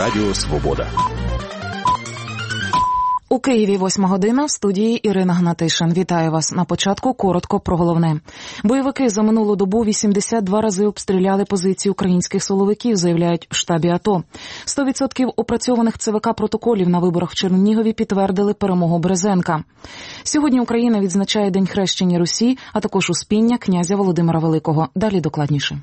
Радіо Свобода. У Києві 8 година, в студії Ірина Гнатишин. Вітаю вас. На початку коротко про головне. Бойовики за минулу добу 82 рази обстріляли позиції українських силовиків, заявляють в штабі АТО. 100% опрацьованих ЦВК протоколів на виборах в Чернігові підтвердили перемогу Березенка. Сьогодні Україна відзначає День хрещення Русі, а також Успіння князя Володимира Великого. Далі докладніше.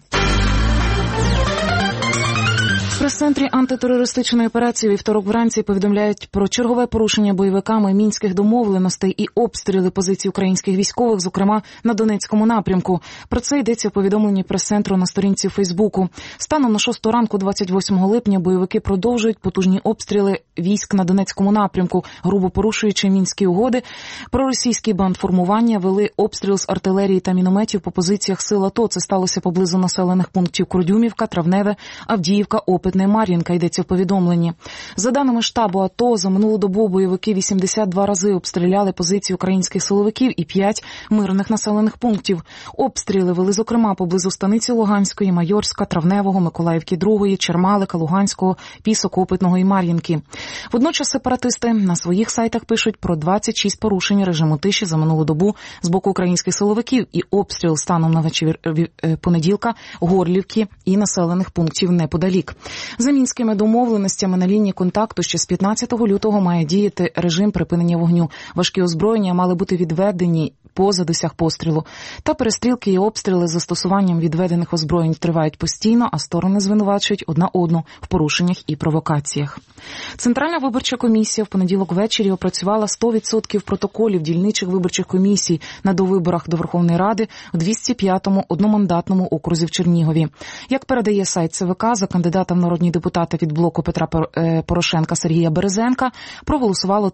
В прес-центрі антитерористичної операції вівторок вранці повідомляють про чергове порушення бойовиками мінських домовленостей і обстріли позицій українських військових, зокрема на Донецькому напрямку. Про це йдеться в повідомленні прес-центру на сторінці у Фейсбуку. Станом на 6 ранку 28 липня бойовики продовжують потужні обстріли військ на Донецькому напрямку, грубо порушуючи мінські угоди. Проросійські бандформування вели обстріл з артилерії та мінометів по позиціях сил АТО. Це сталося поблизу населених пунктів Курдюмівка, Травневе, Авдіївка, Опитне, Мар'їнка, йдеться в повідомленні. За даними штабу АТО, за минулу добу бойовики 82 рази обстріляли позиції українських силовиків і 5 мирних населених пунктів. Обстріли вели, зокрема, поблизу станиці Луганської, Майорська, Травневого, Миколаївки 2, Чермалика, Луганського, Пісок, Опитного і Мар'їнки. Водночас сепаратисти на своїх сайтах пишуть про 26 порушень режиму тиші за минулу добу з боку українських силовиків і обстріл станом на вечір понеділка Горлівки і населених пунктів неподалік. За мінськими домовленостями на лінії контакту ще з 15 лютого має діяти режим припинення вогню. Важкі озброєння мали бути відведені поза досяг пострілу. Та перестрілки і обстріли з застосуванням відведених озброєнь тривають постійно, а сторони звинувачують одна одну в порушеннях і провокаціях. Центральна виборча комісія в понеділок ввечері опрацювала 100% протоколів дільничих виборчих комісій на довиборах до Верховної Ради в 205-му одномандатному окрузі в Чернігові. Як передає сайт ЦВК, за кандидата в народні депутати від блоку Петра Порошенка Сергія Березенка проголосувало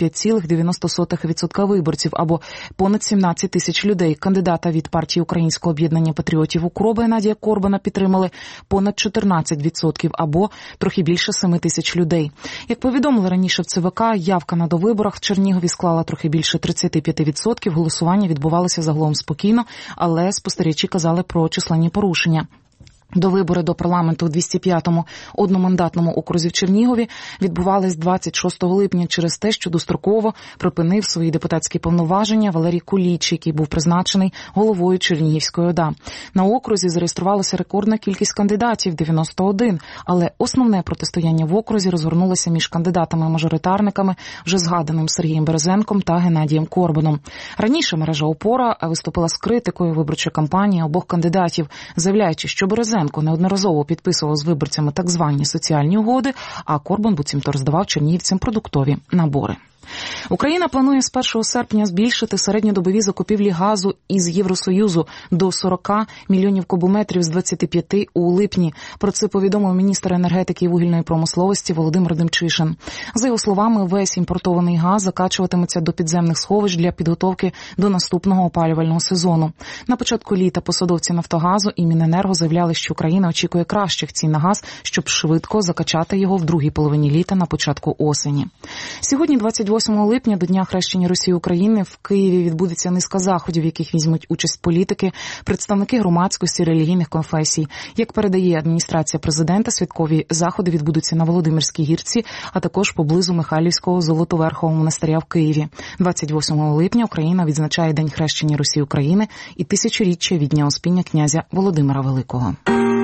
35,90% виборців, або понад 17 тисяч людей. Кандидата від партії Українського об'єднання патріотів УКРОПа Геннадія Корбана підтримали понад 14%, або трохи більше 7 тисяч людей. Як повідомили раніше в ЦВК, явка на довиборах в Чернігові склала трохи більше 35%. Голосування відбувалося загалом спокійно, але спостерігачі казали про численні порушення. Довибори до парламенту у 205-му одномандатному окрузі в Чернігові відбувались 26 липня через те, що достроково припинив свої депутатські повноваження Валерій Куліч, який був призначений головою Чернігівської ОДА. На окрузі зареєструвалася рекордна кількість кандидатів – 91, але основне протистояння в окрузі розгорнулося між кандидатами-мажоритарниками, вже згаданим Сергієм Березенком та Геннадієм Корбаном. Раніше мережа «Опора» виступила з критикою виборчої кампанії обох кандидатів, заявляючи, що Березенко неодноразово підписував з виборцями так звані соціальні угоди, а Корбан буцімто роздавав чернігівцям продуктові набори. Україна планує з 1 серпня збільшити середньодобові закупівлі газу із Євросоюзу до 40 мільйонів кубометрів з 25 у липні. Про це повідомив міністр енергетики і вугільної промисловості Володимир Демчишин. За його словами, весь імпортований газ закачуватиметься до підземних сховищ для підготовки до наступного опалювального сезону. На початку літа посадовці «Нафтогазу» і Міненерго заявляли, що Україна очікує кращих цін на газ, щоб швидко закачати його в другій половині літа на початку осені. Сьогодні, 28 липня, до Дня хрещення Русі України, в Києві відбудеться низка заходів, в яких візьмуть участь політики, представники громадськості, релігійних конфесій. Як передає адміністрація президента, святкові заходи відбудуться на Володимирській гірці, а також поблизу Михайлівського Золотоверхового монастиря в Києві. 28 липня Україна відзначає День хрещення Русі України і 1000-річчя від Дня Успіння князя Володимира Великого.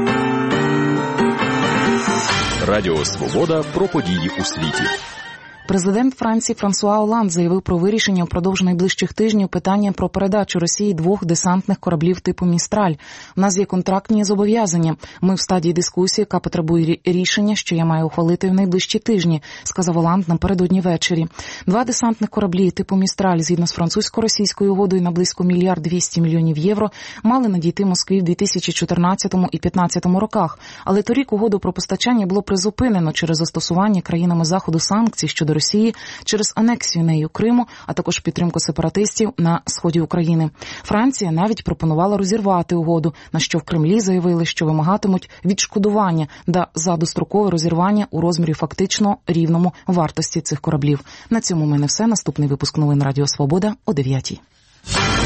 Радіо Свобода про події у світі. Президент Франції Франсуа Оланд заявив про вирішення впродовж найближчих тижнів питання про передачу Росії 2 десантних кораблів типу «Містраль». У нас є контрактні зобов'язання. Ми в стадії дискусії, яка потребує рішення, що я маю ухвалити в найближчі тижні, сказав Оланд напередодні ввечері. 2 десантних кораблі типу «Містраль» згідно з французько-російською угодою на близько 1 200 мільйонів євро мали надійти Москві в 2014 і 2015 роках. Але торік угоду про постачання було призупинено через застосування країнами Заходу санкцій щодо Росії через анексію нею Криму, а також підтримку сепаратистів на сході України. Франція навіть пропонувала розірвати угоду, на що в Кремлі заявили, що вимагатимуть відшкодування за дострокове розірвання у розмірі фактично рівному вартості цих кораблів. На цьому в мене все. Наступний випуск новин Радіо Свобода о 9:00.